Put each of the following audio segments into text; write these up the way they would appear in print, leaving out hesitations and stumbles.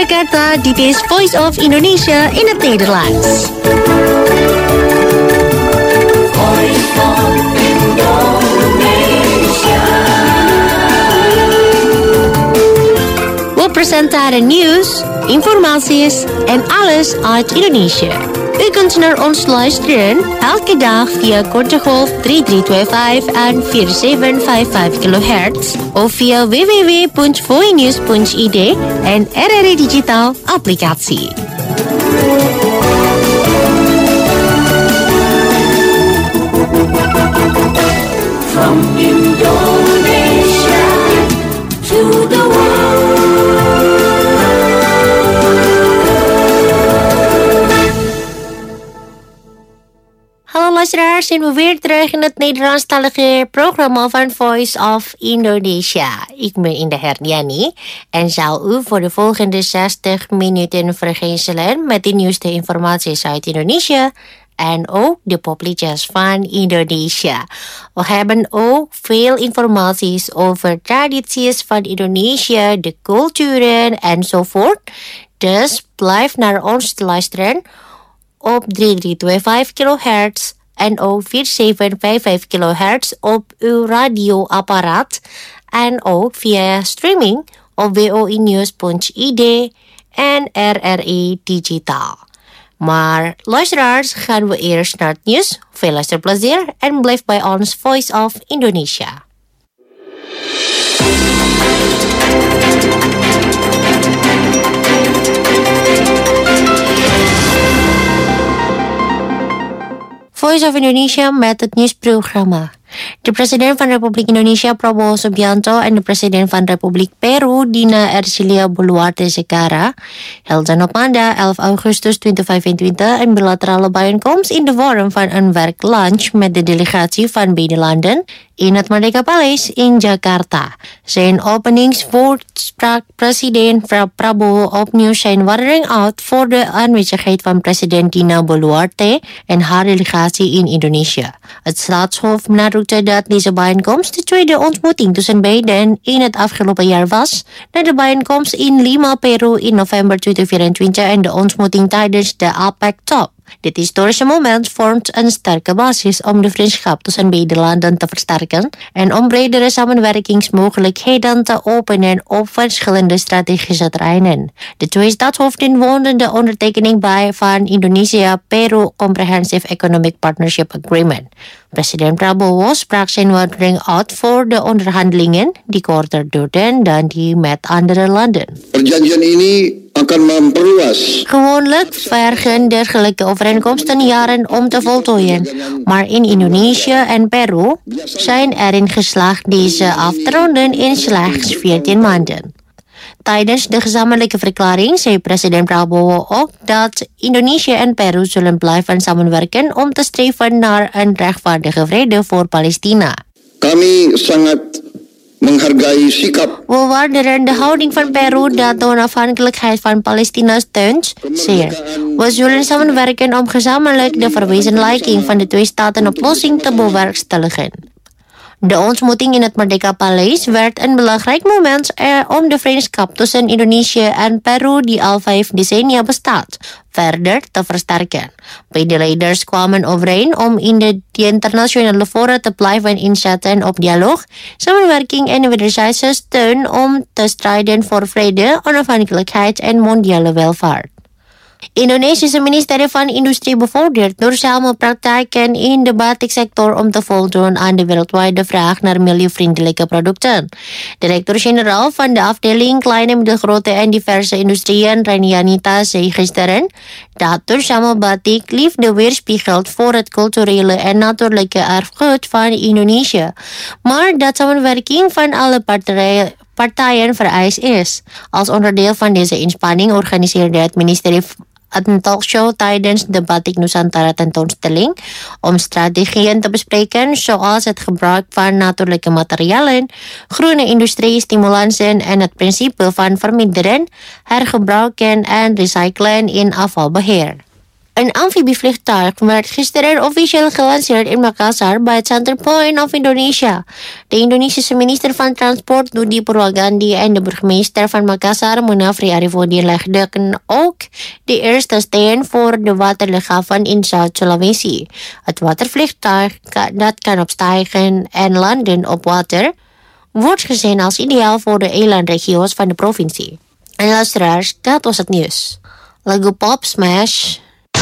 Jakarta, dit is Voice of Indonesia in het Nederlands. Voice of Indonesia. We presenteren nieuws, informaties en alles uit Indonesië. U kunt naar ons luisteren elke dag via korte golf 3325 en 4755 kHz of via www.voinews.id en RRI Digital applicatie. From Indonesia to the world. Hallo luisteraars, zijn we weer terug in het Nederlandstalige programma van Voice of Indonesia. Ik ben Indah Herdiani en zal u voor de volgende 60 minuten vergezellen met de nieuwste informaties uit Indonesië en ook de popliedjes van Indonesia. We hebben ook veel informaties over tradities van Indonesië, de culturen enzovoort. Dus blijf naar ons luisteren op 3325 kHz en ook 4755 kHz op uw radioapparaat en ook via streaming op voinews.id en RRI Digital. Maar luisteraars, gaan we eerst naar het nieuws. Veel luisterplezier en blijf bij ons Voice of Indonesia. Voice of Indonesia met het nieuwsprogramma. De president van Republik Indonesia Prabowo Subianto en de president van Republik Peru Dina Ercilia Boluarte Secara hielden op maandag 11 augustus 2025 een bilaterale bijeenkomst in de vorm van een werklunch met de delegatie van beide landen in het Merdeka Palace in Jakarta. Zijn openingswoord sprak president Prabowo opnieuw zijn waardering uit voor de aanwezigheid van president Dina Boluarte en haar delegatie in Indonesië. Het staatshoofd benadrukte dat deze bijeenkomst de tweede ontmoeting tussen beiden in het afgelopen jaar was, na de bijeenkomst in Lima, Peru in november 2024 en de ontmoeting tijdens de APEC-top. Dit historische moment vormt een sterke basis om de vriendschap tussen beide landen te versterken en om bredere samenwerkingsmogelijkheden te openen op verschillende strategische terreinen. De twee staatshoofden woonden de ondertekening bij van Indonesia-Peru Comprehensive Economic Partnership Agreement. President Prabowo sprak zijn waardering uit voor de onderhandelingen die korter duurden dan die met andere landen. Perjanjian ini akan memperluas. Gewoonlijk vergen dergelijke overeenkomsten jaren om te voltooien, maar in Indonesië en Peru zijn erin geslaagd deze af te ronden in slechts 14 maanden. Tijdens de gezamenlijke verklaring zei president Prabowo ook dat Indonesië en Peru zullen blijven samenwerken om te streven naar een rechtvaardige vrede voor Palestina. Kami sangat menghargai sikap. We waarderen de houding van Peru dat de onafhankelijkheid van Palestina steunt zeer. We zullen samenwerken om gezamenlijk de verwezenlijking van de twee-staten-oplossing te bewerkstelligen. De ontmoeting in het Merdeka Palace werd een belangrijk moment om de vriendschap tussen Indonesië en Peru, die al 5 decennia bestaat, verder te versterken. Beide leiders kwamen overeen om in de internationale fora te blijven inzetten op dialoog, samenwerking en wederzijdse steun om te strijden voor vrede, onafhankelijkheid en mondiale welvaart. Indonesische ministerie van Industrie bevordert duurzame praktijken in de batiksector om te voldoen aan de wereldwijde vraag naar milieuvriendelijke producten. Directeur-generaal van de afdeling Kleine, Middelgrote en Diverse Industrieën, Renianita, zei gisteren dat duurzame batik liefde weerspiegelt voor het culturele en natuurlijke erfgoed van Indonesië, maar dat samenwerking van alle partijen vereist is. Als onderdeel van deze inspanning organiseerde het ministerie een talkshow tijdens de Batik Nusantara tentoonstelling om strategieën te bespreken zoals het gebruik van natuurlijke materialen, groene industrie, stimulansen en het principe van verminderen, hergebruiken en recyclen in afvalbeheer. Een amfibievliegtuig werd gisteren officieel gelanceerd in Makassar bij het Centerpoint of Indonesia. De Indonesische minister van Transport Nudi Purwagandi en de burgemeester van Makassar Munafri Arifudin legden ook de eerste steen voor de waterluchthaven in Zuid-Sulawesi. Het watervliegtuig dat kan opstijgen en landen op water wordt gezien als ideaal voor de eilandregio's van de provincie. En luisteraars, dat was het nieuws. Lagu pop smash.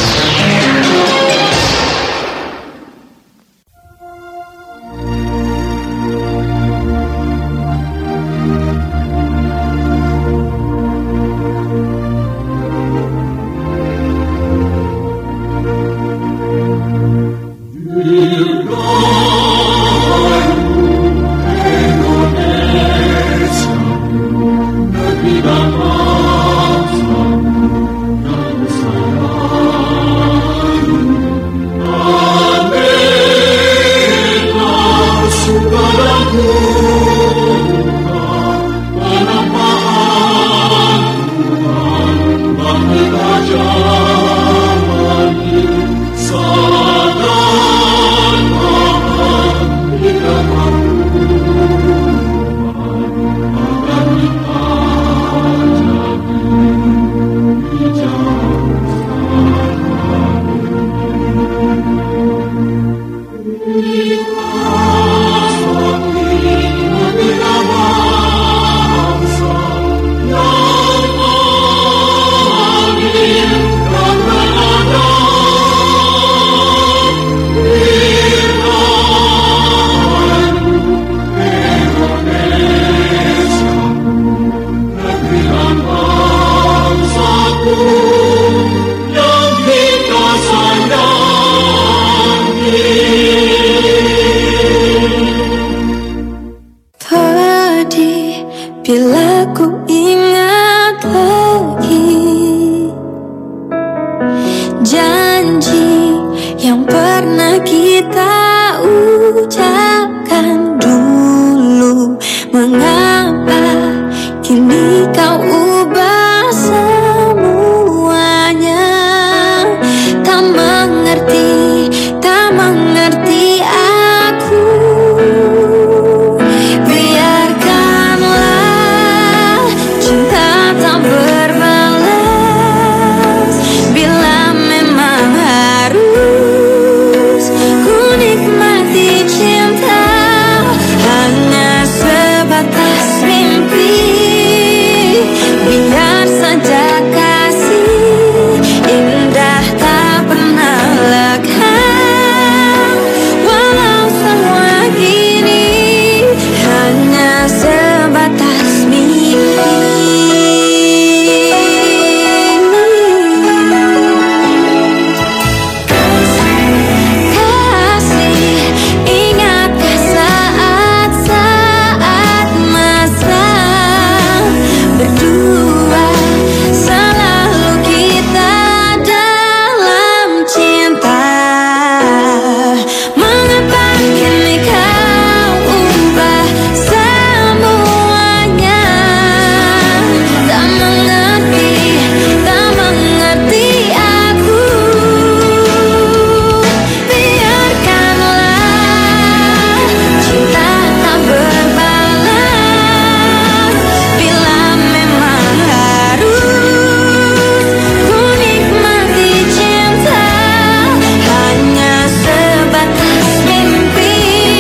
Bila ku ingat lagi janji yang pernah kita ucapkan dulu, mengapa kini kau ubah semuanya? Tak mengerti aku. Biarkanlah cinta tak berbalas. Bila memang harus ku nikmati cinta, hanya sebatas mimpi. Biar saja kasih indah tak pernah lekang. Walau semua kini hanya sebatas mimpi. Kasih, ingatkah saat-saat mesra berdua, selalu kita dalam cinta. Mengapa kini kau ubah semuanya? Tak mengerti aku. Biarkanlah cinta tak berbalas. Bila memang harus ku nikmati cinta, hanya sebatas mimpi.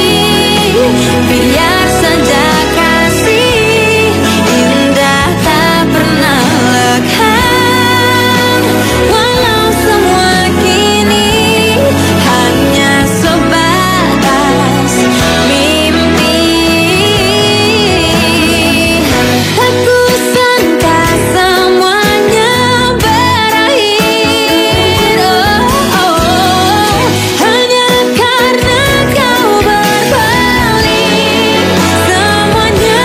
Biar saja kasih indah tak pernah lekang. Walau semua kini hanya sebatas mimpi. Aku sangka semuanya berakhir, hanya karena kau berbalik. Semuanya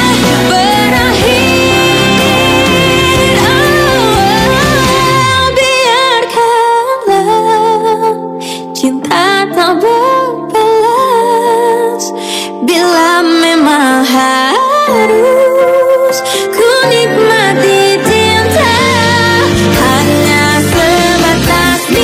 berakhir. Biarkanlah cinta tak berbalas. Bila memang harus ku nikmati cinta, hanya sebatas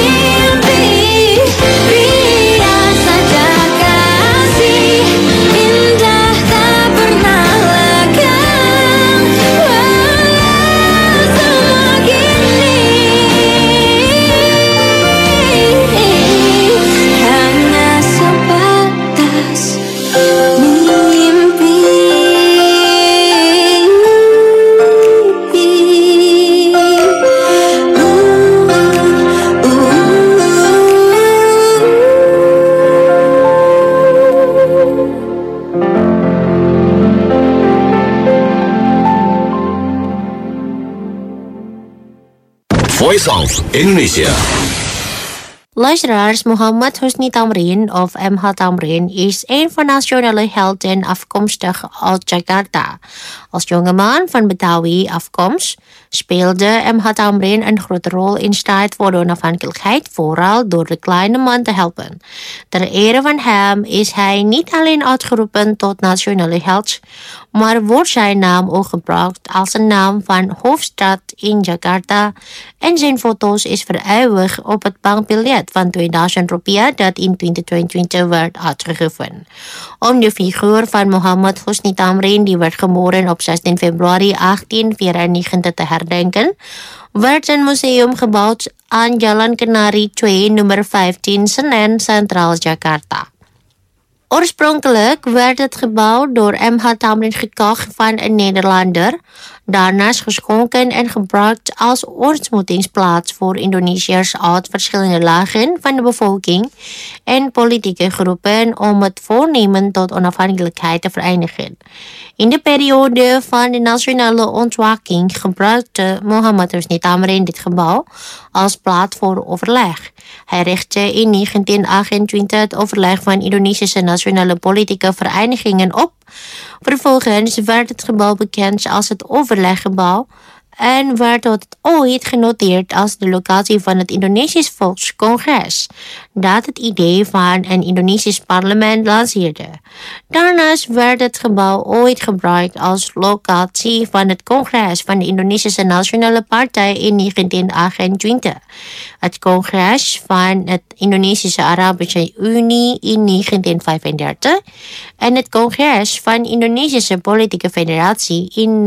Voice of Indonesia. Luisteraars, Muhammad Husni Tamrin of MH Tamrin is een van nationale helden afkomstig uit Jakarta. Als jongeman van Betawi afkomst speelde MH Tamrin een grote rol in strijd voor de onafhankelijkheid, vooral door de kleine man te helpen. Ter ere van hem is hij niet alleen uitgeroepen tot nationale held, maar wordt zijn naam ook gebruikt als een naam van hoofdstad in Jakarta en zijn foto's is vereeuwigd op het bankbiljet van 2000 rupiah dat in 2022 werd uitgegeven. Om de figuur van Muhammad Husni Tamrin, die werd geboren op 16 februari 1894 te herdenken, werd een museum gebouwd aan Jalan Kenari 2, nummer 15, Senen, Centraal Jakarta. Oorspronkelijk werd het gebouw door MH Tamrin gekocht van een Nederlander, daarnaast geschonken en gebruikt als ontmoetingsplaats voor Indonesiërs uit verschillende lagen van de bevolking en politieke groepen om het voornemen tot onafhankelijkheid te verenigen. In de periode van de nationale ontwaking gebruikte Muhammad Husni Tamrin dit gebouw als plaats voor overleg. Hij richtte in 1928 het overleg van Indonesische nationale politieke verenigingen op. Vervolgens werd het gebouw bekend als het overleggebouw en werd het ooit genoteerd als de locatie van het Indonesisch Volkscongres, dat het idee van een Indonesisch parlement lanceerde. Daarnaast werd het gebouw ooit gebruikt als locatie van het congres van de Indonesische Nationale Partij in 1928, het congres van het Indonesische Arabische Unie in 1935 en het congres van Indonesische Politieke Federatie in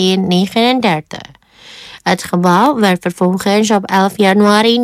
1939. Het gebouw werd vervolgens op 11 januari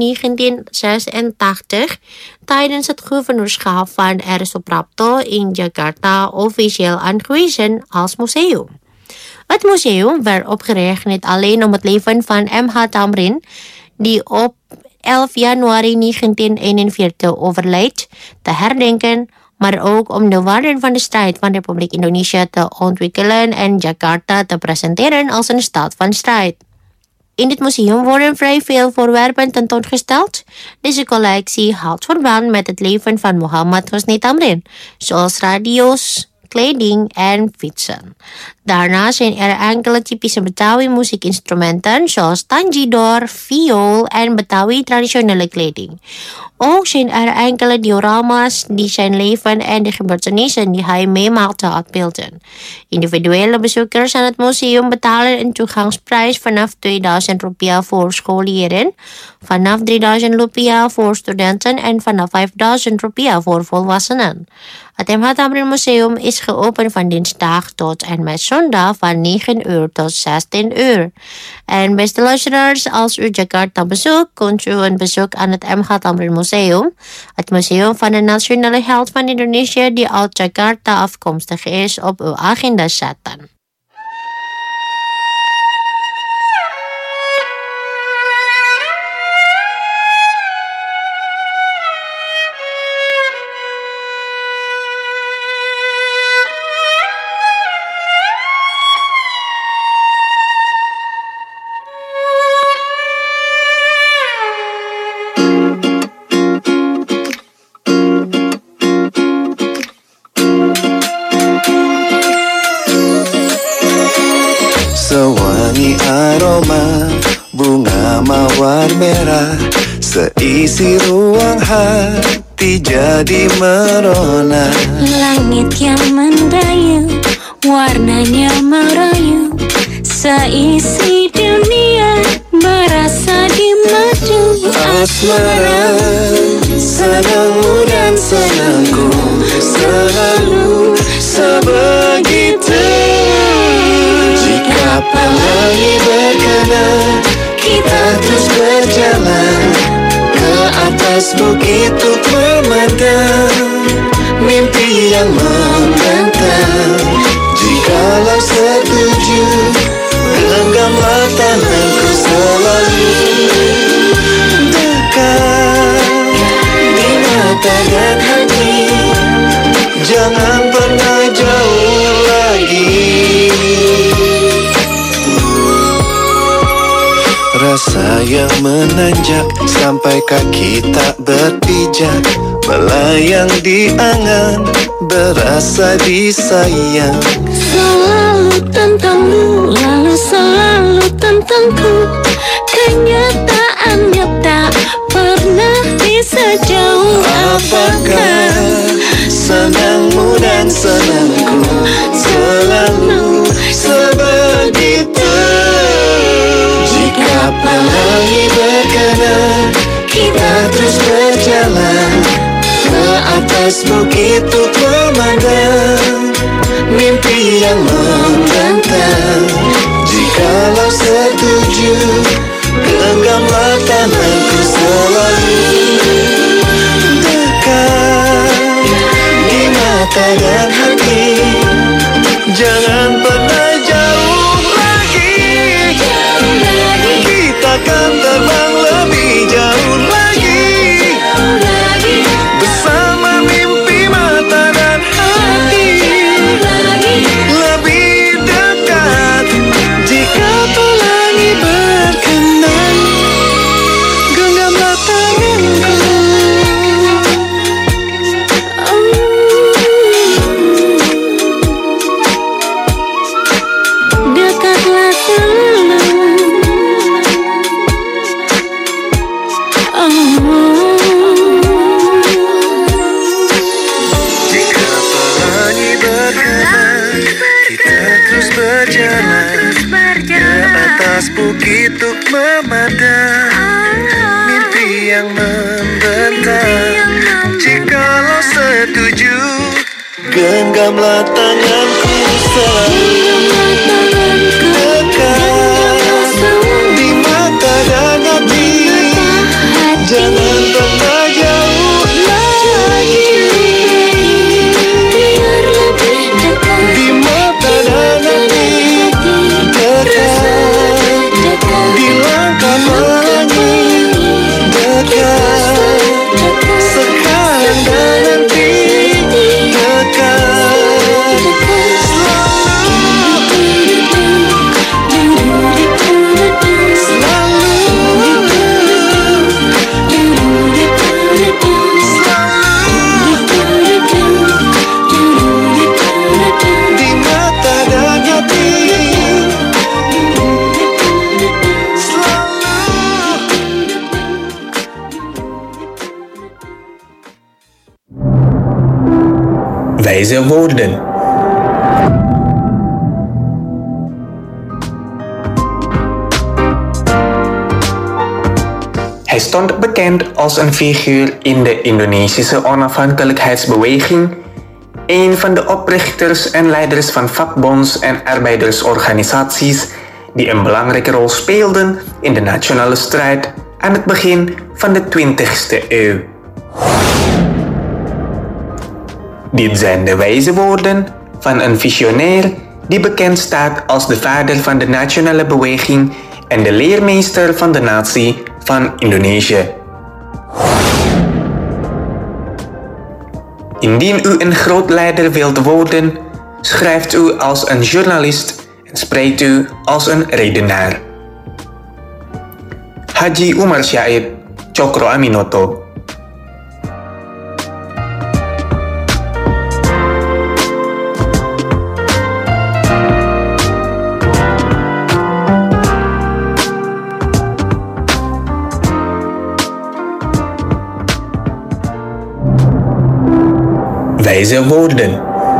1986 tijdens het gouverneurschap van R. Suprapto in Jakarta officieel aangewezen als museum. Het museum werd opgericht niet alleen om het leven van MH Tamrin, die op 11 januari 1941 overleed, te herdenken, maar ook om de waarden van de strijd van de Republiek Indonesië te ontwikkelen en Jakarta te presenteren als een stad van strijd. In dit museum worden vrij veel voorwerpen tentoongesteld. Deze collectie houdt verband met het leven van Muhammad Husni Tamrin, zoals radio's, kleding en fietsen. Daarnaast zijn er enkele typische Betawi muziekinstrumenten zoals tanjidor, viool en Betawi traditionele kleding. Ook zijn er enkele diorama's die zijn leven en de gebeurtenissen die hij meemaakte uitbeelden. Individuele bezoekers aan het museum betalen een toegangsprijs vanaf 2000 rupiah voor scholieren, vanaf 3000 rupiah voor studenten en vanaf 5000 rupiah voor volwassenen. Het MH Tamrin Museum is geopend van dinsdag tot en met zondag van 9 uur tot 16 uur. En beste luisteraars, als u Jakarta bezoekt, kunt u een bezoek aan het MH Tamrin Museum, het museum van de nationale held van Indonesië die uit Jakarta afkomstig is, op uw agenda zetten. Sewangi aroma bunga mawar merah, seisi ruang hati jadi merona. Langit yang mendayu, warnanya merayu, seisi dunia berasa di madu. Asmara, senangmu dan senangku selalu sebegitu. Jika pelangi berkenan, kita terus berjalan ke atas bukit untuk memandang mimpi yang membentang. Jikalau setuju, genggamlah tanganku selalu dekat di mata dan hati. Jangan pernah jauh lagi. rasa yang menanjak sampai kaki tak berpijak, melayang di angan, berasa disayang. Selalu tentangmu, lalu selalu tentangku. Kenyataannya tak pernah bisa jauh. Apakah senangmu dan senangku selalu sebegitu? Jika pelangi berkenan, kita terus berjalan ke atas bukit untuk memandang mimpi yang membentang. Jikalau setuju, genggamlah tanganku selalu dekat di mata dan hati. Jangan pernah jauh lagi, kita akan terbang lebih jauh lagi, bersama mimpi mata dan hati. Lebih dekat jika pelangi berkenan, genggamlah tanganku. Dekatlah selalu. Jika pelangi berkenan, kita terus berjalan ke atas bukit untuk memandang mimpi yang membentang. Jikalau setuju, genggamlah tanganku selalu dekat di mata dan hati. Jangan pernah jauh lagi, Biar lebih dekat di mata dan hati. Dekat di langkah pelangi, dekat sekarang dan nanti. Dekat di mata dan hati. Wijze woorden. Hij stond bekend als een figuur in de Indonesische onafhankelijkheidsbeweging, een van de oprichters en leiders van vakbonds- en arbeidersorganisaties die een belangrijke rol speelden in de nationale strijd aan het begin van de 20e eeuw. Dit zijn de wijze woorden van een visionair die bekend staat als de vader van de nationale beweging en de leermeester van de natie van Indonesië. Indien u een groot leider wilt worden, schrijft u als een journalist en spreekt u als een redenaar. Haji Umar Syahid Cokro Aminoto. Wijze woorden.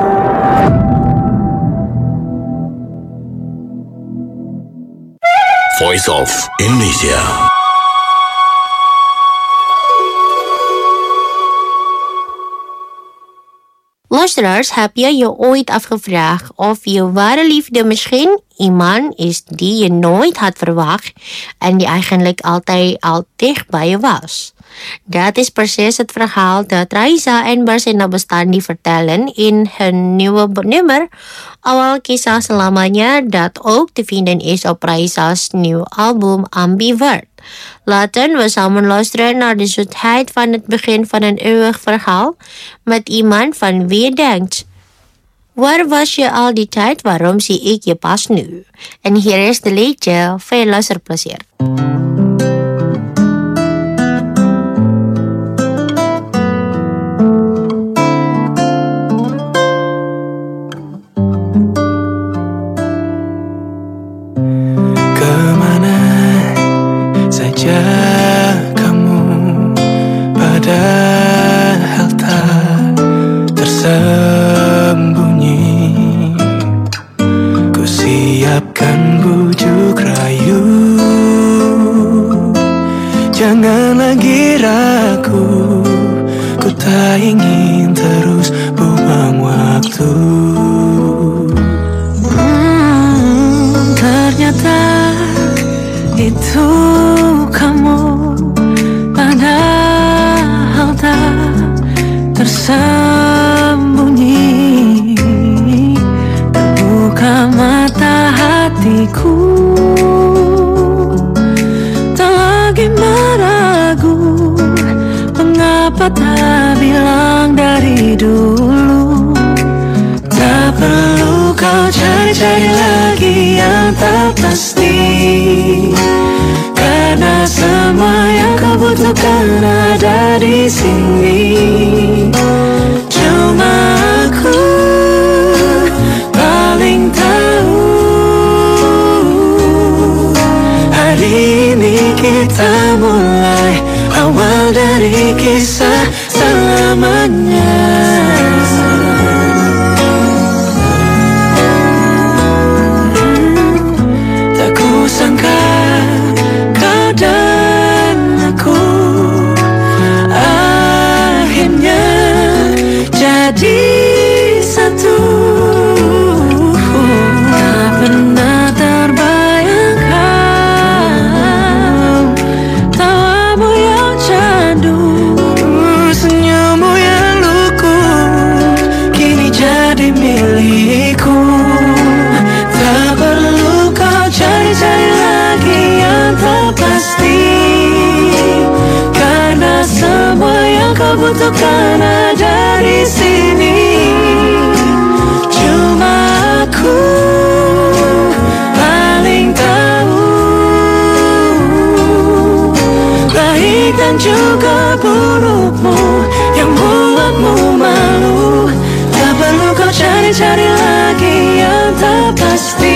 Voice of Indonesia. Luisteraars, heb je je ooit afgevraagd of je ware liefde misschien iemand is die je nooit had verwacht en die eigenlijk altijd al dicht bij je was? Dat is precies het verhaal dat Raisa en Barsina Bestandi vertellen in hun nieuwe nummer Awal Kisah Selamanya, dat ook te vinden is op Raisa's nieuw album Ambivert. Laten we samen luisteren naar de zoetheid van het begin van een eeuwig verhaal met iemand van wie je denkt: waar was je al die tijd? Waarom zie ik je pas nu? En hier is de liedje. Veel luisterplezier. hatiku tak lagi meragu, mengapa tak bilang dari dulu. Tak perlu kau cari-cari lagi yang tak pasti, karena semua yang kau butuhkan ada di sini. Cuma aku paling tahu. Hari ini kita mulai awal dari kisah selamanya. Tak kusangka kau dan aku akhirnya jadi satu. Tak pernah terbayangkan tawamu yang candu, senyummu yang lugu, kini jadi milikku. Tak perlu kau cari-cari lagi yang tak pasti, karena semua yang kau butuhkan ada di sini. Cuma aku paling tahu baik dan juga burukmu yang buatmu malu. Tak perlu kau cari-cari lagi yang tak pasti,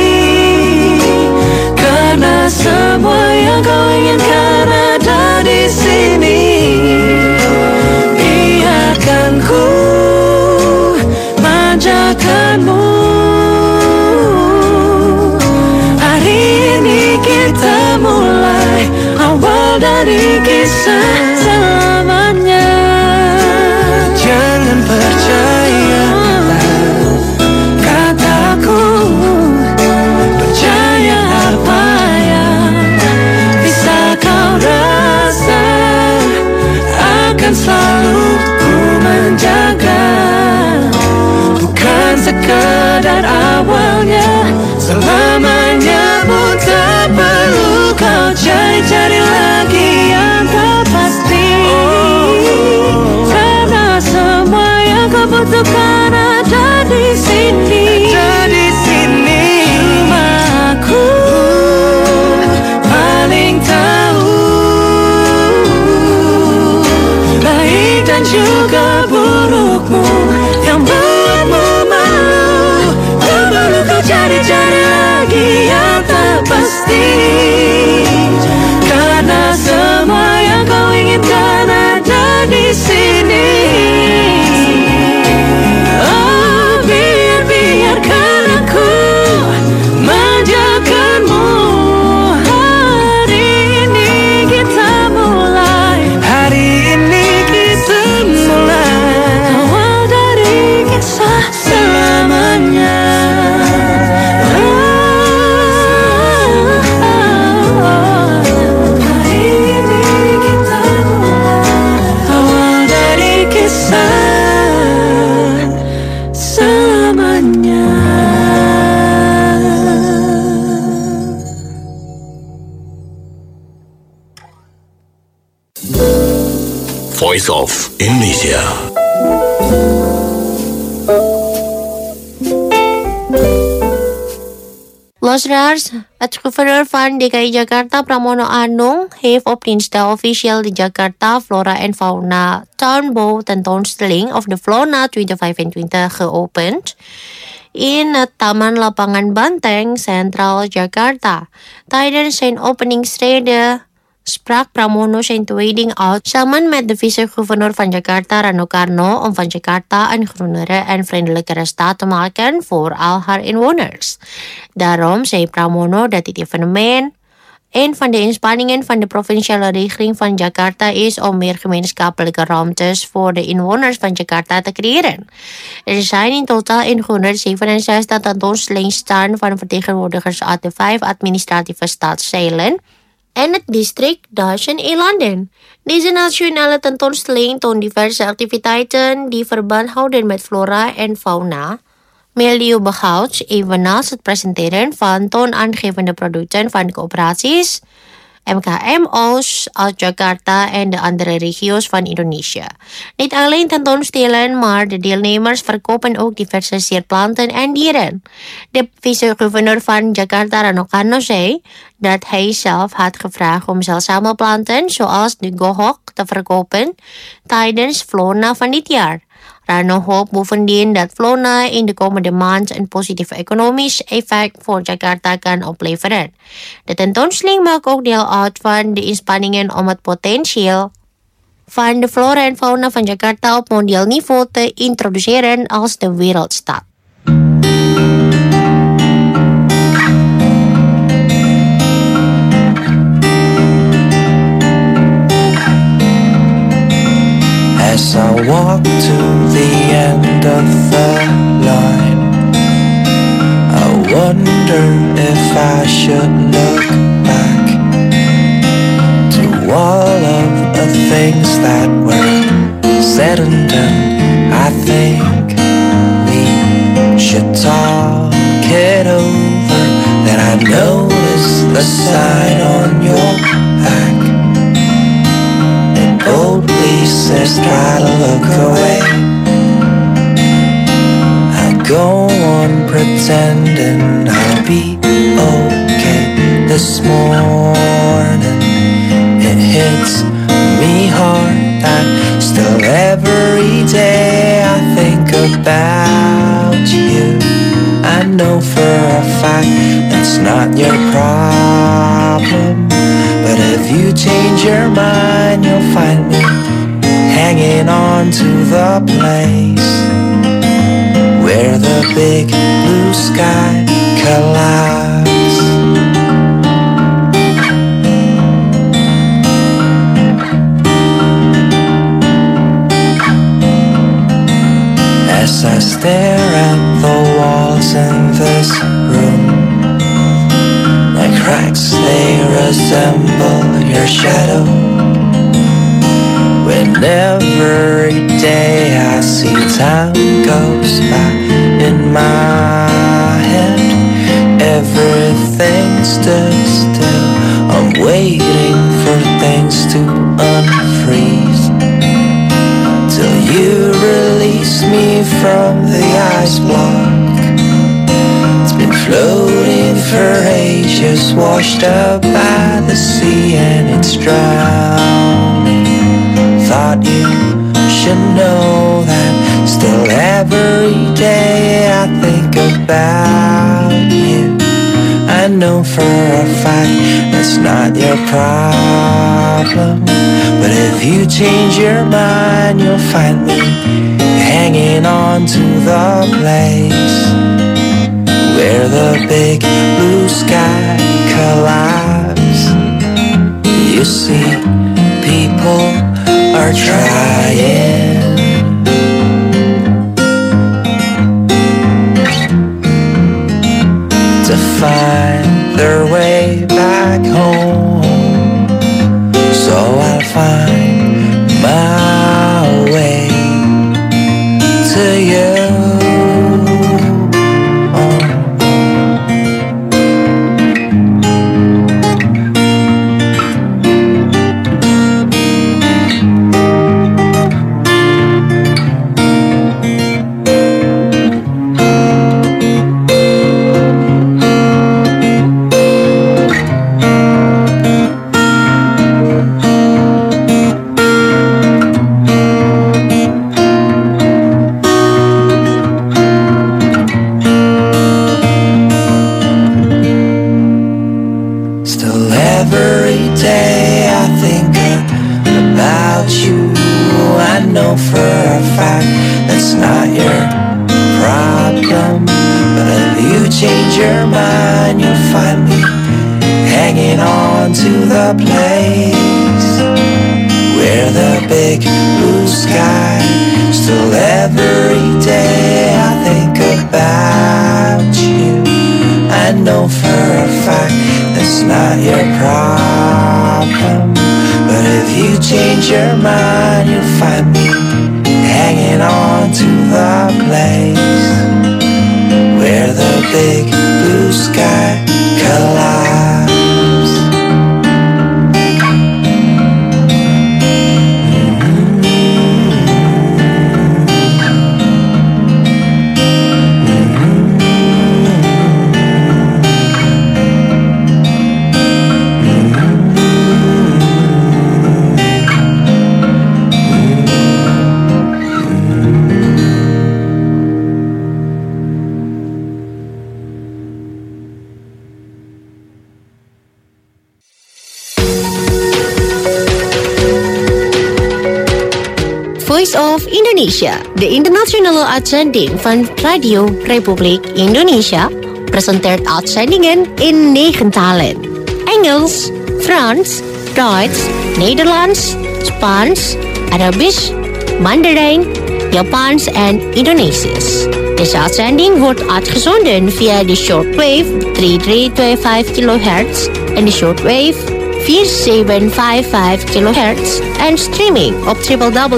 karena semua yang kau inginkan ada di sini. Biarkan ku manjakanmu. Hari ini kita mulai awal dari kisah selamanya. Jangan percaya kataku, percaya apa yang bisa kau rasa. Akan selalu ku menjaga, bukan sekadar awalnya, selamanya pun tak perlu kau cari-cari lagi yang tak pasti, karena semua yang kau butuhkan ada di sini. Cuma aku paling tahu baik dan juga burukmu yang buatmu malu. Tak perlu kau cari-cari lagi yang tak pasti, karena semua yang kau inginkan ada di sini. Oh, biarkan aku manjakanmu. Hari ini kita mulai, hari ini kita mulai awal dari kisah selamanya. Hari ini kita mulai awal dari kisah selamanya. Voice of Indonesia. Listeners, het guverneur van DKI Jakarta Pramono Anung heeft op dinsdag officieel de Jakarta Flora en Fauna Tuinbouw tentoonstelling of de Flona 2025 geopend in het Taman Lapangan Banteng, Centraal Jakarta. Tijdens zijn openingsrede sprak Pramono zijn toewijding uit samen met de vice-gouverneur van Jakarta, Rano Karno, om van Jakarta een groenere en vriendelijkere stad te maken voor al haar inwoners. Daarom zei Pramono dat dit evenement een van de inspanningen van de provinciale regering van Jakarta is om meer gemeenschappelijke ruimtes voor de inwoners van Jakarta te creëren. Er zijn in totaal 167 tentoonstellingen staan van vertegenwoordigers uit de 5 administratieve stadsdelen en het district Duizend-Elanden. Deze nationale tentoonstelling toont diverse activiteiten die verband houden met flora en fauna, Melio Begouch, evenaals het presenteren van toonaangevende producten van coöperaties, MKMO's uit Jakarta en de andere regio's van Indonesië. Niet alleen tentoonstellen, maar de deelnemers verkopen ook diverse sierplanten en dieren. De vice-gouverneur van Jakarta, Rano Karno, zei dat hij zelf had gevraagd om zeldzame planten zoals de gohok te verkopen tijdens Flona van dit jaar. Rano hoopt bovendien dat Flona in de komende maand een positief economisch effect voor Jakarta kan opleveren. De tentoonstelling maakt ook deel uit van de inspanningen om het potentieel van de flora en fauna van Jakarta op mondiaal niveau te introduceren als de wereldstad. As I walk to the end of the line, I wonder if I should look back to all of the things that were said and done. I think we should talk it over. Then I noticed the sign on your back. Boldly says try to look away. I go on pretending I'll be okay. This morning it hits me hard that still every day I think about you. I know for a fact it's not your problem, but if you change your mind, you'll find me hanging on to the place where the big blue sky collides. As I stare at the walls in this room, like cracks they resemble your shadow. When every day I see time goes by in my head, everything stood still. I'm waiting for things to unfreeze till you release me from the ice block. It's been floating for ages, washed up by the sea and it's drowning. Thought you should know that still every day I think about you. I know for a fact that's not your problem, but if you change your mind, you'll find me hanging on to the place where the big blue sky collides. You see, people are trying to find their way back home, so I'll find my way to you. of Indonesia, de internationale uitzending van Radio Republiek Indonesia, presenteert uitzendingen in 9 talen. Engels, Frans, Duits, Nederlands, Spaans, Arabisch, Mandarijn, Japans en Indonesisch. Deze uitzending wordt uitgezonden via de shortwave 3325 kHz en de shortwave 4755 kHz en streaming op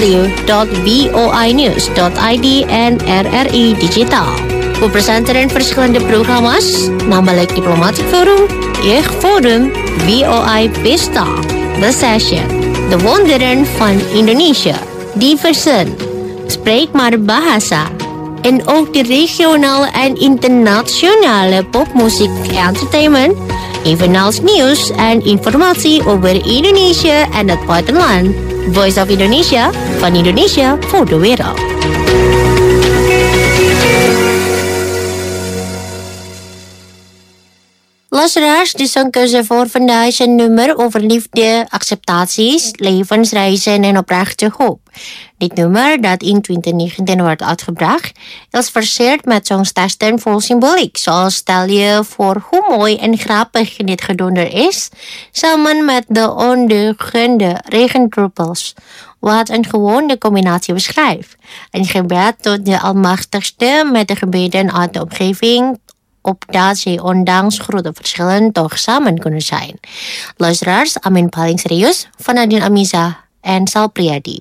www.voinews.id en RRI Digitaal. We presenteren verschillende programma's, namelijk Diplomatic Forum, Jeugdforum, VOI Pesta, The Session, De Wonderen van Indonesië, Diversen, Spreek maar Bahasa, en ook de regionale en internationale popmuziek entertainment, evenals nieuws en informatie over Indonesië en het buitenland. Voice of Indonesia, van Indonesia voor de wereld. Luisteraars, de zangkeuze voor vandaag is een nummer over liefde, acceptaties, levensreizen en oprechte hoop. Dit nummer, dat in 2019 wordt uitgebracht, is versierd met songteksten vol symboliek, zoals stel je voor hoe mooi en grappig dit gedonder is, samen met de ondeugende regendruppels, wat een gewone combinatie beschrijft. Een gebed tot de Almachtigste met de gebeden uit de omgeving, opdat ze ondanks grote verschillen toch samen kunnen zijn. Luisteraars, amin paling serius van Nadine Amiza en Sal Priadi.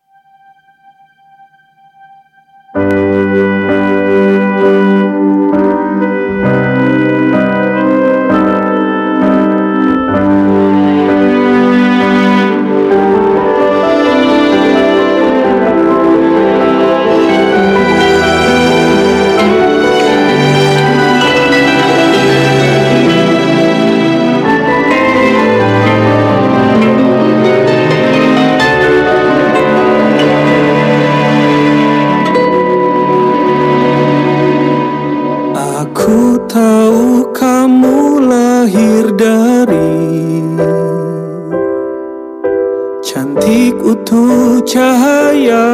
Cantik utuh cahaya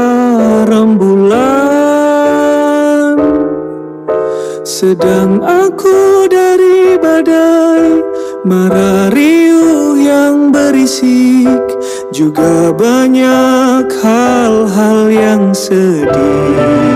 rembulan, sedang aku dari badai mara riuh yang berisik, juga banyak hal-hal yang sedih.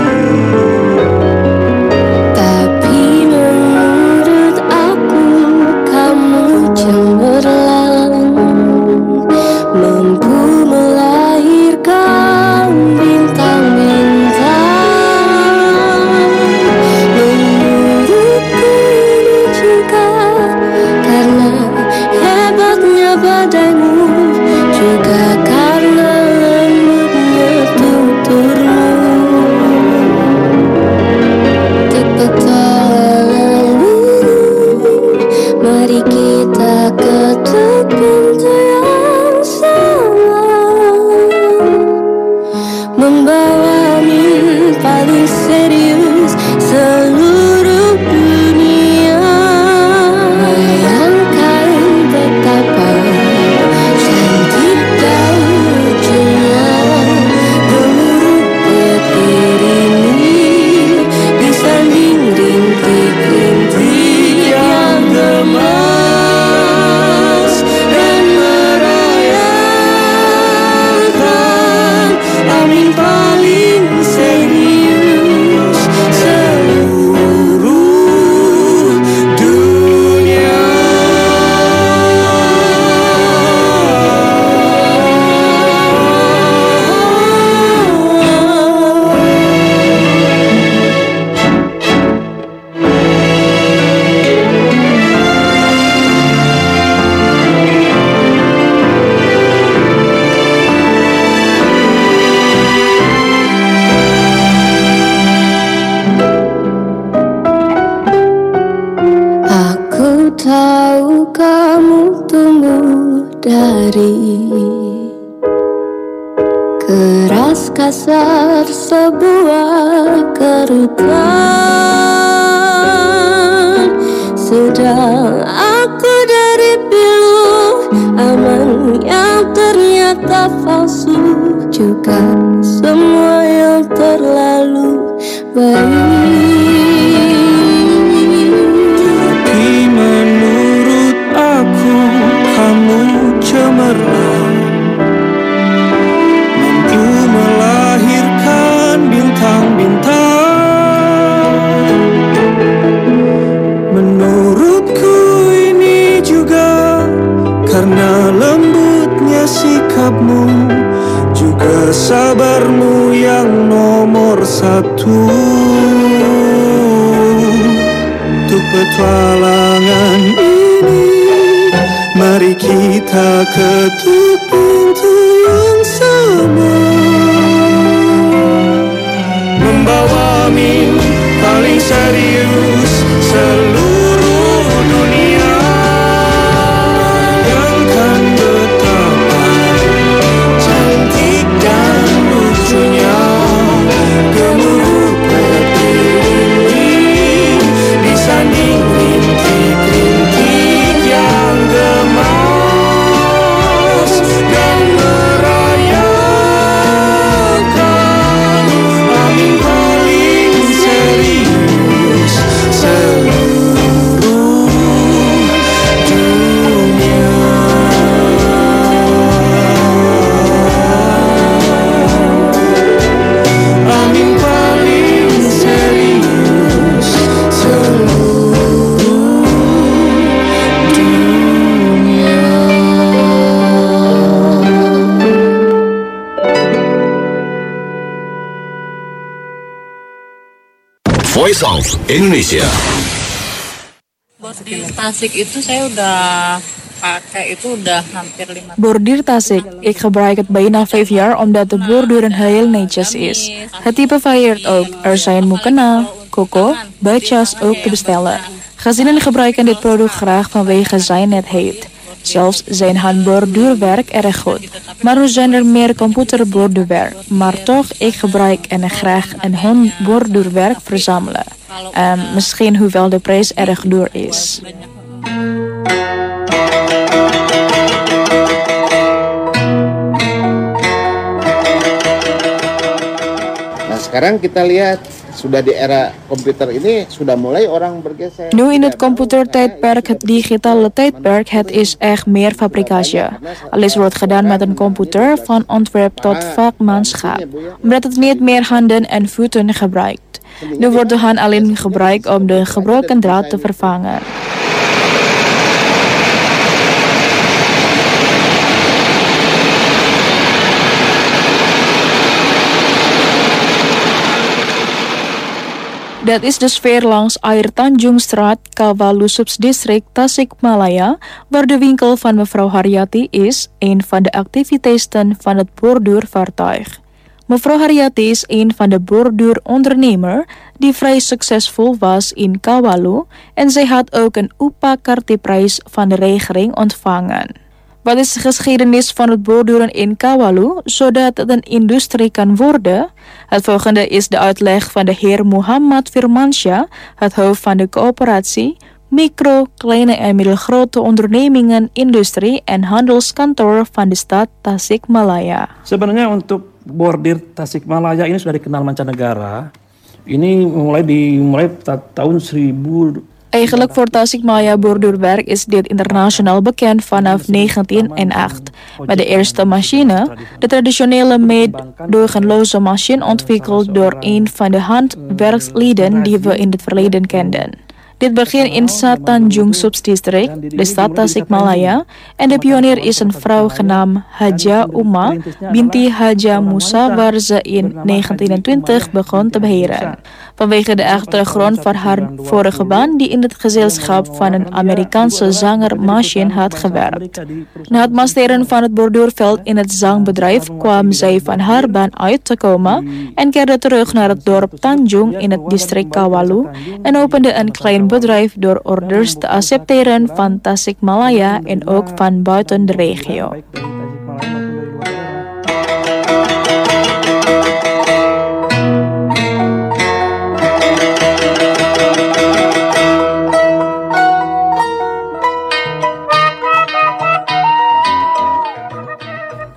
Keras kasar sebuah kerutan, sedang aku dari pilu aman yang ternyata palsu, juga semua Tapi menurut aku kamu cemerlang, mampu melahirkan bintang-bintang. Menurutku ini juga karena lembutnya sikapmu, juga sabarmu yang nomor satu. Untuk petualangan ini, mari kita ketuk pintu yang sama, membawa mimpi paling serius seluruh dunia. Bayangkan betapa cantik dan lucunya gemuruh petir ini disanding rintik-rintik yang gemas dan merayakan amin paling serius seluruh dunia. Amin paling serius seluruh dunia. Voice of Indonesia. Bordir Tasik itu saya udah pakai itu udah hampir 5 tahun. Bordir Tasik, ik gebruik het bijna 5 jaar omdat de borduren heel netjes is. Het type varieert ook. Er zijn mukena, koko, bajas ook te bestellen. Gezinnen gebruiken dit product graag vanwege zijn netheid. Zelfs zijn handborduurwerk erg goed. Maar nu zijn er meer computerborduurwerk. Maar toch, ik gebruik en graag een handborduurwerk verzamelen. Misschien hoewel de prijs erg duur is. Nah sekarang kita lihat sudah di era komputer ini sudah mulai orang bergeser. Nu in het computertijdperk, het digitale tijdperk, het is echt meer fabricage. Alles wordt gedaan met een computer, van ontwerp tot vakmanschap. Omdat het niet meer handen en voeten gebruikt. Nu wordt de hand alleen gebruikt om de gebroken draad te vervangen. Dat is de sfeer langs Air Tanjungstraat, Kawalu Subdistrict Tasikmalaya, waar de winkel van mevrouw Haryati is, een van de activiteiten van het borduurvaartuig. Mevrouw Haryati is een van de borduurondernemer die vrij succesvol was in Kawalu en zij had ook een Upakarti-prijs van de regering ontvangen. Wat is de geschiedenis van het borduren in Kawalu, zodat het een industrie kan worden? Het volgende is de uitleg van de heer Muhammad Firmansyah, het hoofd van de coöperatie, micro, kleine en middelgrote ondernemingen, industrie en handelskantoor van de stad Tasikmalaya. Sebenarnya untuk bordir Tasikmalaya ini sudah dikenal mancanegara. Ini mulai tahun 1000. Eigenlijk voor Tasikmalaya borduurwerk is dit internationaal bekend vanaf 1908. Met de eerste machine, de traditionele meedogenloze machine ontwikkeld door een van de handwerkslieden die we in het verleden kenden. Dit begint in Tanjung Subdistrict, de stad Tasikmalaya, en de pionier is een vrouw genaamd Haja Uma binti Haja Musa, waar ze in 1920 begon te beheren. Vanwege de achtergrond van haar vorige baan die in het gezelschap van een Amerikaanse zanger Machine had gewerkt. Na het masteren van het borduurveld in het zangbedrijf kwam zij van haar baan uit te komen en keerde terug naar het dorp Tanjung in het district Kawalu en opende een klein bedrijf door orders te accepteren van Tasikmalaya en ook van buiten de regio.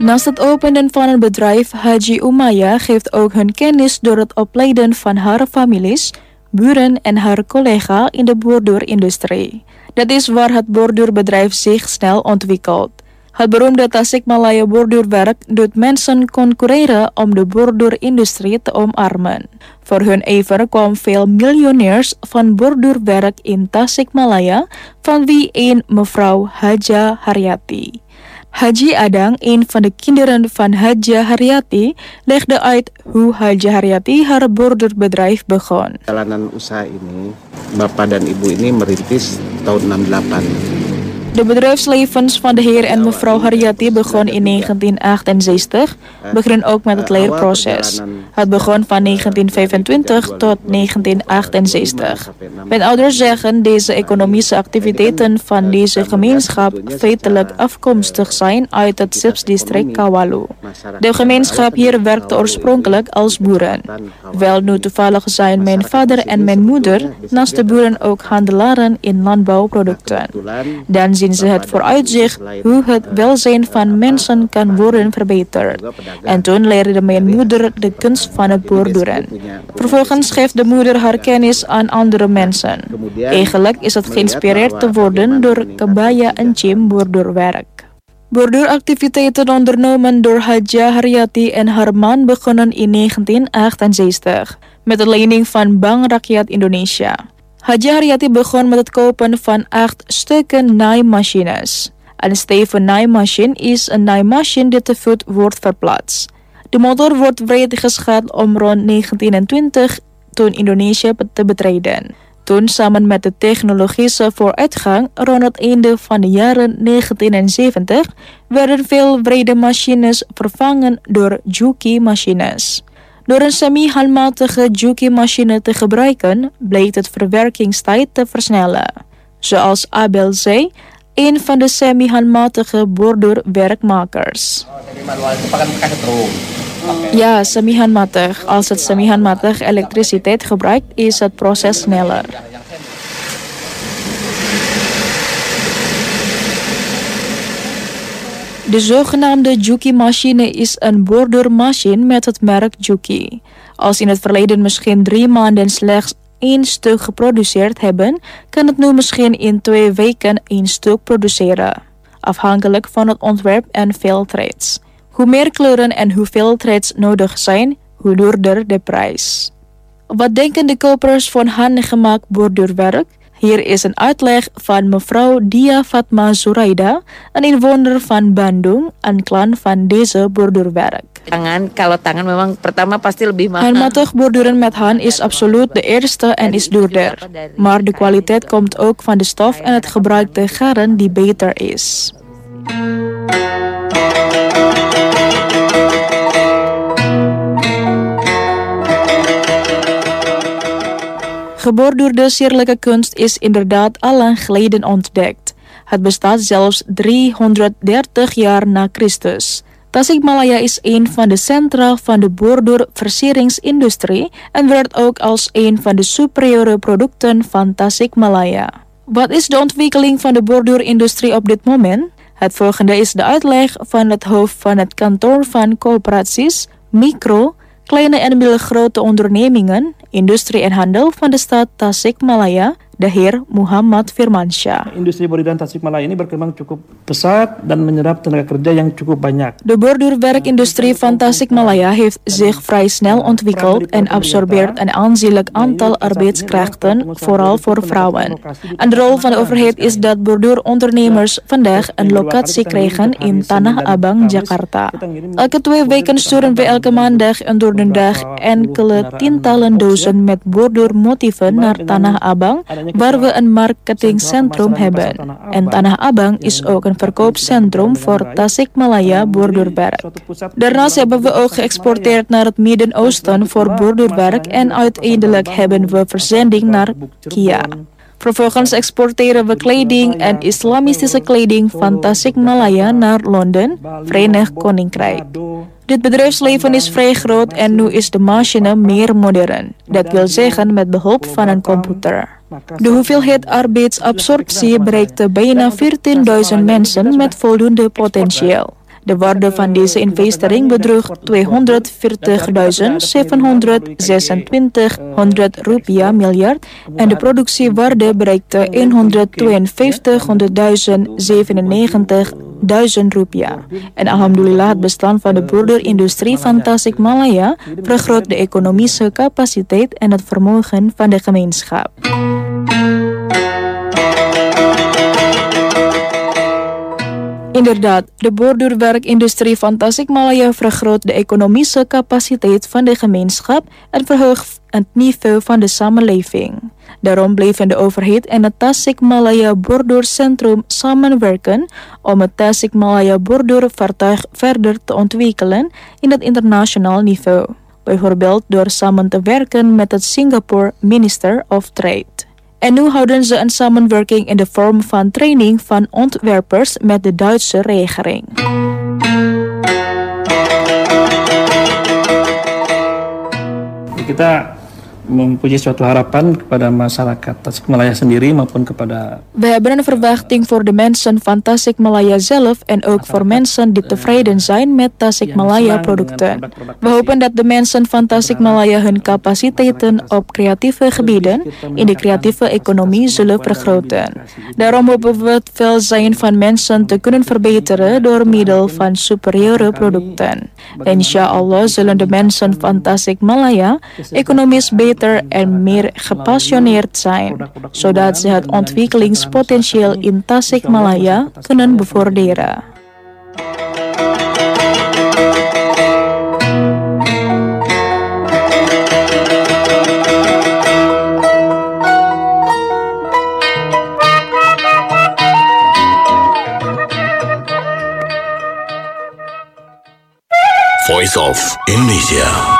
Naast het openen van een bedrijf, Haji Umaya geeft ook hun kennis door het opleiden van haar families, buren en haar collega in de borduurindustrie. Dat is waar het borduurbedrijf zich snel ontwikkelt. Het beroemde Tasikmalaya borduurwerk doet mensen concurreren om de borduurindustrie te omarmen. Voor hun ijver kwamen veel miljonairs van borduurwerk in Tasikmalaya, van wie een mevrouw Haja Haryati. Haji Adang, een van de kinderen van Haja Haryati, legde uit hoe Haja Haryati haar borduurbedrijf begon. Jalanan usaha ini, bapak dan ibu ini merintis tahun 68. De bedrijfslevens van de heer en mevrouw Haryati begon in 1968, begon ook met het leerproces. Het begon van 1925 tot 1968. Mijn ouders zeggen deze economische activiteiten van deze gemeenschap feitelijk afkomstig zijn uit het Sipsdistrict Kawalu. De gemeenschap hier werkte oorspronkelijk als boeren. Wel nu toevallig zijn mijn vader en mijn moeder naast de boeren ook handelaren in landbouwproducten. Dan zien ze het vooruitzicht hoe het welzijn van mensen kan worden verbeterd. En toen leerde mijn moeder de kunst van het borduren. Vervolgens geeft de moeder haar kennis aan andere mensen. Eigenlijk is het geïnspireerd te worden door kebaya en cim borduurwerk. Borduuractiviteiten ondernomen door Haja Haryati en haar man begonnen in 1968 met de lening van Bank Rakyat Indonesia. Haja Haryati begon met het kopen van 8 stukken naaimachines. Een steven naaimachine is een naaimachine die te voet wordt verplaatst. De motor wordt breed geschat om rond 1920 toen Indonesië te betreden. Toen samen met de technologische vooruitgang rond het einde van de jaren 1970 werden veel brede machines vervangen door Juki-machines. Door een semi-handmatige Juki-machine te gebruiken, bleek het verwerkingstijd te versnellen. Zoals Abel zei, een van de semi-handmatige borduurwerkmakers. Ja, semi-handmatig. Als het semi-handmatig elektriciteit gebruikt, is het proces sneller. De zogenaamde Juki-machine is een borduurmachine met het merk Juki. Als in het verleden misschien 3 maanden slechts 1 stuk geproduceerd hebben, kan het nu misschien in 2 weken 1 stuk produceren. Afhankelijk van het ontwerp en veel threads. Hoe meer kleuren en hoeveel threads nodig zijn, hoe duurder de prijs. Wat denken de kopers van handgemaakt borduurwerk? Hier is een uitleg van mevrouw Dia Fatma Zuraida, een inwoner van Bandung, een klant van deze borduurwerk. Kalau tangan memang pertama pasti lebih mahal. Handmatig borduren met hand is absoluut de eerste en is duurder. Maar de kwaliteit komt ook van de stof en het gebruikte garen die beter is. Geborduurde sierlijke kunst is inderdaad al lang geleden ontdekt. Het bestaat zelfs 330 jaar na Christus. Tasikmalaya is een van de centra van de borduurversieringsindustrie en werd ook als een van de superieure producten van Tasikmalaya. Wat is de ontwikkeling van de borduurindustrie op dit moment? Het volgende is de uitleg van het hoofd van het kantoor van coöperaties, micro, kleine en middelgrote ondernemingen, industrie en handel van de stad Tasikmalaya, de heer Muhammad Firmansyah. Industri borduran Tasikmalaya ini berkembang cukup pesat dan menyerap tenaga kerja yang cukup banyak. De borduurwerkindustrie van Tasikmalaya heeft zich vrij snel ontwikkeld en absorbeert een aanzienlijk aantal arbeidskrachten, vooral voor vrouwen. En de rol van de overheid is dat borduurondernemers vandaag een locatie krijgen in Tanah Abang, Jakarta. Elke 2 weken sturen we elke maandag en door de dag enkele tientallen dozen met borduurmotieven naar Tanah Abang, waar we een marketingcentrum hebben. En Tanah Abang is ook een verkoopcentrum voor Tasikmalaya borduurwerk. Daarnaast hebben we ook geëxporteerd naar het Midden-Oosten voor borduurwerk en uiteindelijk hebben we verzending naar Kia. Vervolgens exporteren we kleding en islamistische kleding van Tasikmalaya naar Londen, Verenigd Koninkrijk. Dit bedrijfsleven is vrij groot en nu is de machine meer modern. Dat wil zeggen met behulp van een computer. De hoeveelheid arbeidsabsorptie bereikte bijna 14.000 mensen met voldoende potentieel. De waarde van deze investering bedroeg ₹240.726 miljard en de productiewaarde bereikte ₹152.097.000. En alhamdulillah, het bestaan van de boerderindustrie van Tasikmalaya vergroot de economische capaciteit en het vermogen van de gemeenschap. Inderdaad, de borduurwerkindustrie van Tasikmalaya vergroot de economische capaciteit van de gemeenschap en verhoogt het niveau van de samenleving. Daarom bleven de overheid en het Tasikmalaya Borduurcentrum samenwerken om het Tasikmalaya borduurvaartuig verder te ontwikkelen in het internationaal niveau. Bijvoorbeeld door samen te werken met het Singapore Minister of Trade. En nu houden ze een samenwerking in de vorm van training van ontwerpers met de Duitse regering. Kita mempunyai suatu harapan kepada masyarakat Tasikmalaya sendiri maupun kepada... We hebben een verwachting voor de mensen van Tasikmalaya zelf en ook voor mensen die tevreden zijn met Tasikmalaya producten. We hopen dat de mensen van Tasikmalaya hun capaciteiten op creatieve gebieden in de creatieve economie zullen vergroten. Daarom hopen we het welzijn van mensen te kunnen verbeteren door middel van superieure producten. En inshallah zullen de mensen van Tasikmalaya economisch beter en meer gepassioneerd zijn, zodat ze het ontwikkelingspotentieel in Tasikmalaya kunnen bevorderen. Voice of Indonesia.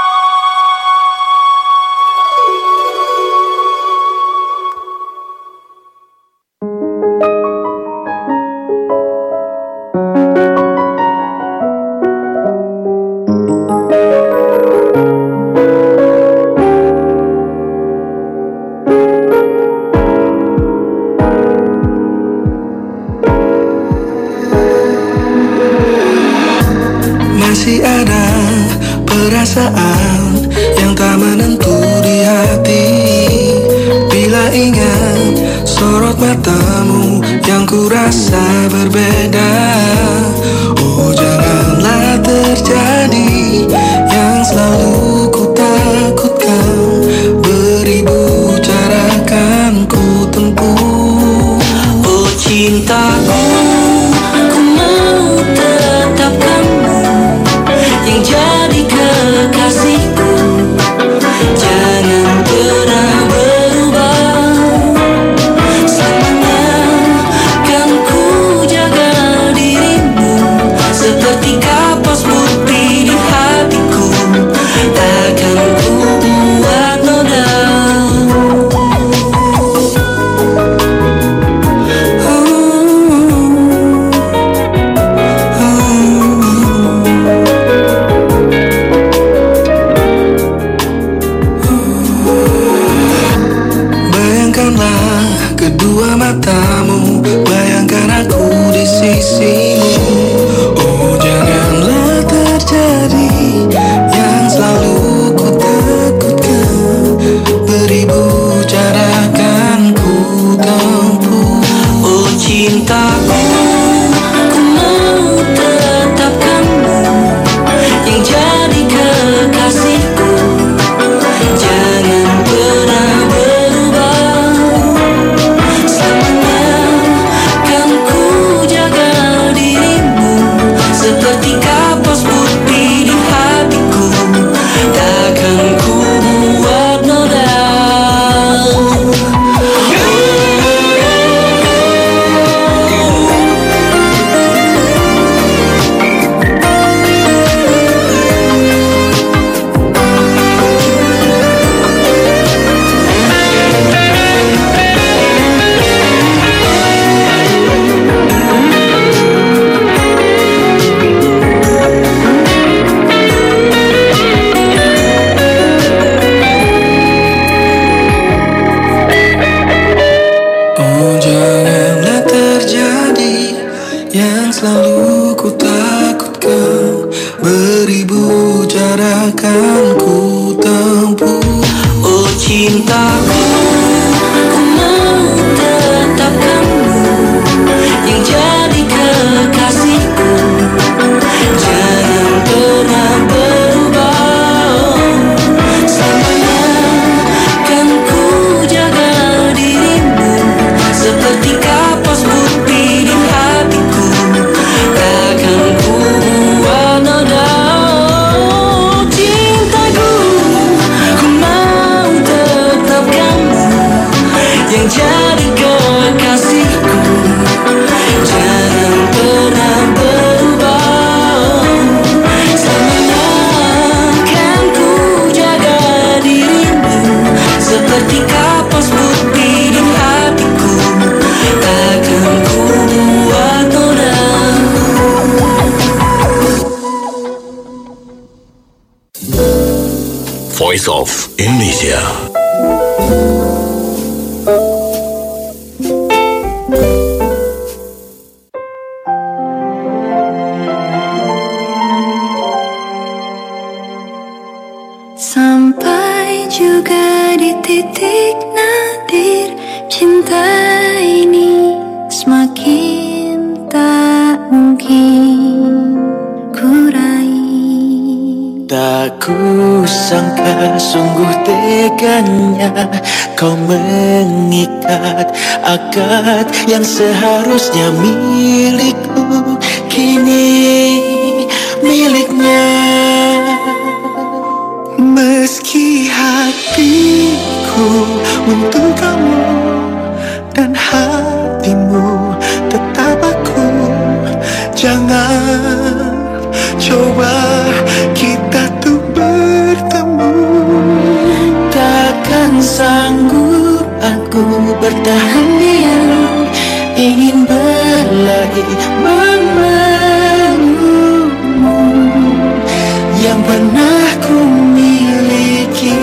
Masih ada perasaan yang tak menentu di hati bila ingat sorot matamu yang kurasa berbeda. Oh, janganlah terjadi yang selalu ku takutkan, beribu cara kan ku tempuh. Oh cintaku, ku mau tetap kamu yang jadi kekasihku. Jangan pernah berubah, selamanya kan ku jaga dirimu seperti kapas putih di hatiku. Takkan ku buat noda. Bayangkanlah kedua matamu, bayangkan aku di sisimu. Oh, janganlah terjadi yang selalu ku takutkan, beribu cara kan ku tempuh. Oh cintaku, ku mau tetap kamu yang jadi kekasihku. Jangan pernah berubah, selamanya kan ku jaga dirimu seperti kapas putih di hatiku. Takkan ku buat noda. Oh, janganlah terjadi yang selalu ku takutkan, Voice of Indonesia. Sampai juga di titik nadir, cinta ini semakin tak mungkin kurai. Tak kusangka sungguh teganya kau mengikat akad yang seharusnya milikku, kini miliknya. Meski hatiku untuk kamu dan hatimu tetap aku, jangan coba kita tuh bertemu. Takkan sanggup aku bertahan diam, ingin berlari memelukmu yang pernah ku miliki.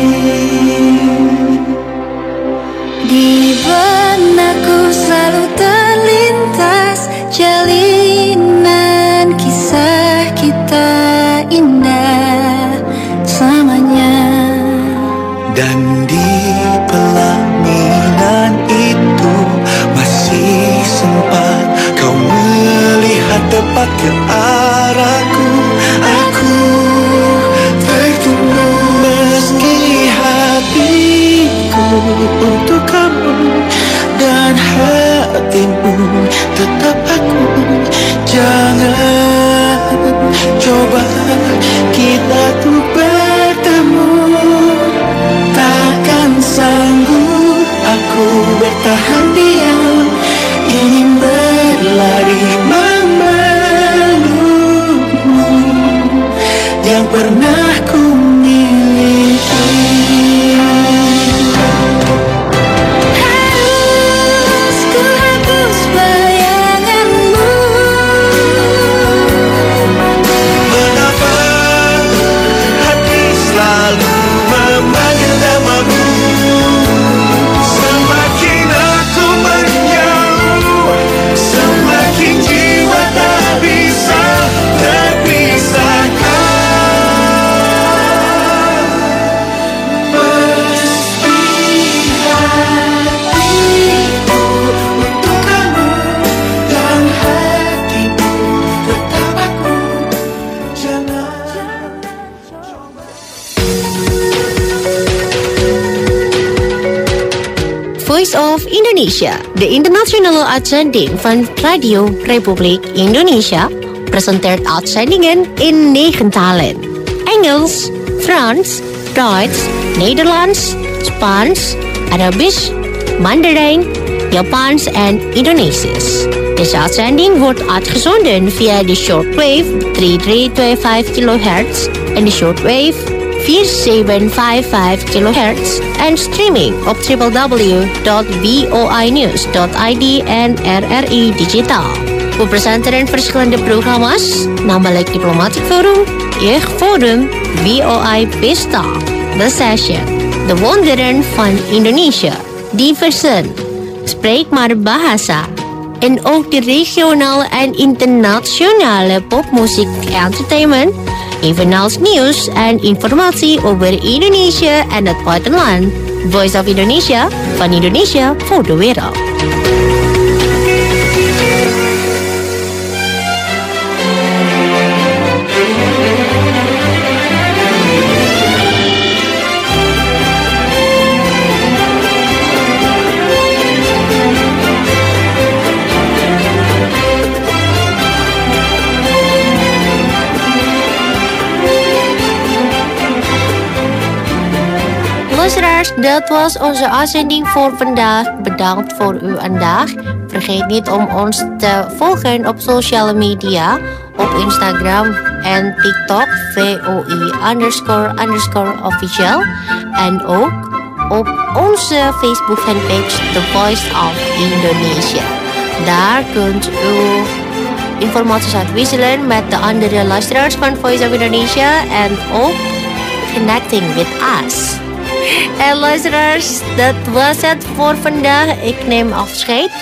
Di benakku selalu terlintas jalinan kisah kita indah selamanya. Dan di pelaminan itu masih sempat kau melihat tepat ke arahku. Aku tertunggu meski hatiku untuk kamu dan hatimu tetap aku. Jangan coba kita tuh bertemu. Takkan sanggup aku bertahan diam, ingin berlari memelukmu yang pernah ku miliki. Harus ku hapus bayanganmu. Mengapa hati selalu memanggil namamu? Semakin aku menjauh, semakin jiwa tak bisa terpisahkan. Meski hatiku untuk kamu dan hatimu tetap aku, jangan coba. Voice of Indonesia, de internationale uitzending van Radio Republiek Indonesia, presenteert uitzendingen in 9 talen. Engels, Frans, Duits, Nederlands, Spaans, Arabisch, Mandarijn, Japans en Indonesisch. Deze uitzending wordt uitgezonden via de shortwave 3325 kHz en de shortwave 4755 kHz en streaming op www.voinews.id en RRI Digitaal. We presenteren verschillende programma's, namelijk Diplomatic Forum, Jeugdforum, VOI Pesta, The Session, De Wonderen van Indonesië, Diversen, Spreek maar Bahasa, en ook de regionale en internationale popmuziek entertainment, evenals nieuws en informatie over Indonesië en het buitenland. Voice of Indonesia, van Indonesia voor de wereld. Luisteraars, dat was onze uitzending voor vandaag. Bedankt voor uw aandacht. Vergeet niet om ons te volgen op sociale media, op Instagram en TikTok, VOI__official. En ook op onze Facebook fanpage, The Voice of Indonesia. Daar kunt u informaties uitwisselen met de andere luisteraars van Voice of Indonesia en ook connecting with us. En luisteraars, dat was het voor vandaag. Ik neem afscheid.